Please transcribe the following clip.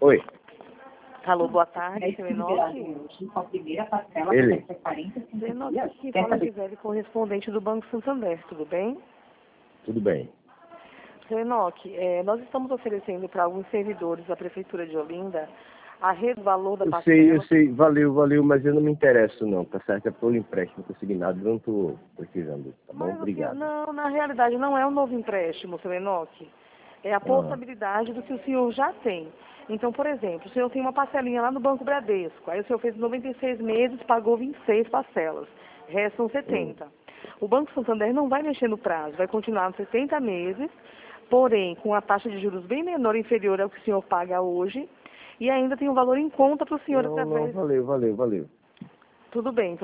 Oi. Alô, boa tarde, seu Enoque. Ele. Seu Enoque, aqui fala Gisele, correspondente do Banco Santander, tudo bem? Tudo bem. Seu Enoque, nós estamos oferecendo para alguns servidores da Prefeitura de Olinda a valor da parcela. Eu sei, valeu, mas eu não me interesso não, tá certo? É pelo empréstimo consignado, eu não estou precisando, tá bom? Mas, Obrigado. não, na realidade não é um novo empréstimo, seu Enoque. É a possibilidade do que o senhor já tem. Então, por exemplo, o senhor tem uma parcelinha lá no Banco Bradesco, aí o senhor fez 96 meses, pagou 26 parcelas, restam 70. O Banco Santander não vai mexer no prazo, vai continuar nos 70 meses, porém com a taxa de juros bem menor, inferior ao que o senhor paga hoje, e ainda tem um valor em conta para o senhor Não, através... valeu. Tudo bem, então